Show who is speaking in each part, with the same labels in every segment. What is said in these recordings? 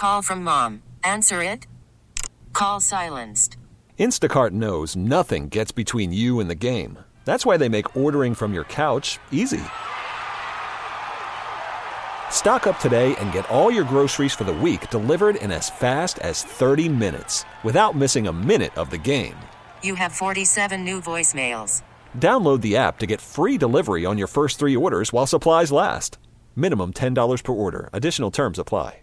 Speaker 1: call from mom. Answer it. Call silenced.
Speaker 2: Instacart knows nothing gets between you and the game. That's why they make ordering from your couch easy. Stock up today and get all your groceries for the week delivered in as fast as 30 minutes without missing a minute of the game.
Speaker 1: You have 47 new voicemails.
Speaker 2: Download the app to get free delivery on your first 3 orders while supplies last. Minimum $10 per order. Additional terms apply.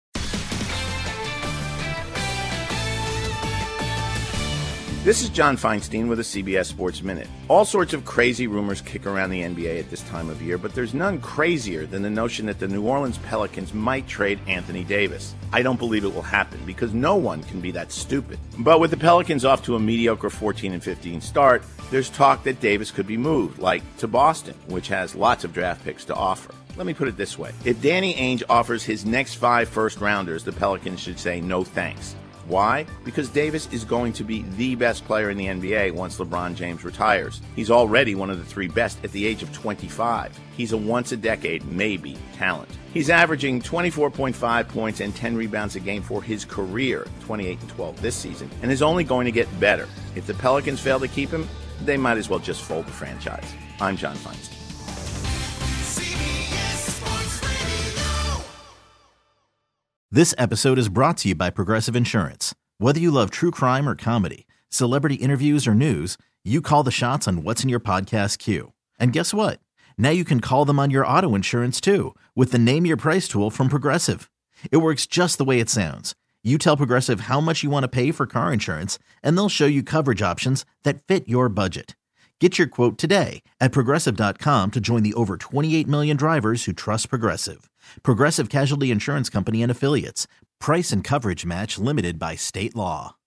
Speaker 3: This is John Feinstein with a CBS Sports Minute. All sorts of crazy rumors kick around the NBA at this time of year, but there's none crazier than the notion that the New Orleans Pelicans might trade Anthony Davis. I don't believe it will happen because no one can be that stupid. But with the Pelicans off to a mediocre 14-15 start, there's talk that Davis could be moved, like to Boston, which has lots of draft picks to offer. Let me put it this way. If Danny Ainge offers his next 5 first-rounders, the Pelicans should say no thanks. Why? Because Davis is going to be the best player in the NBA once LeBron James retires. He's already one of the 3 best at the age of 25. He's a once-a-decade, maybe, talent. He's averaging 24.5 points and 10 rebounds a game for his career, 28-12 this season, and is only going to get better. If the Pelicans fail to keep him, they might as well just fold the franchise. I'm John Feinstein.
Speaker 4: This episode is brought to you by Progressive Insurance. Whether you love true crime or comedy, celebrity interviews or news, you call the shots on what's in your podcast queue. And guess what? Now you can call them on your auto insurance too with the Name Your Price tool from Progressive. It works just the way it sounds. You tell Progressive how much you want to pay for car insurance, and they'll show you coverage options that fit your budget. Get your quote today at Progressive.com to join the over 28 million drivers who trust Progressive. Progressive Casualty Insurance Company and Affiliates. Price and coverage match limited by state law.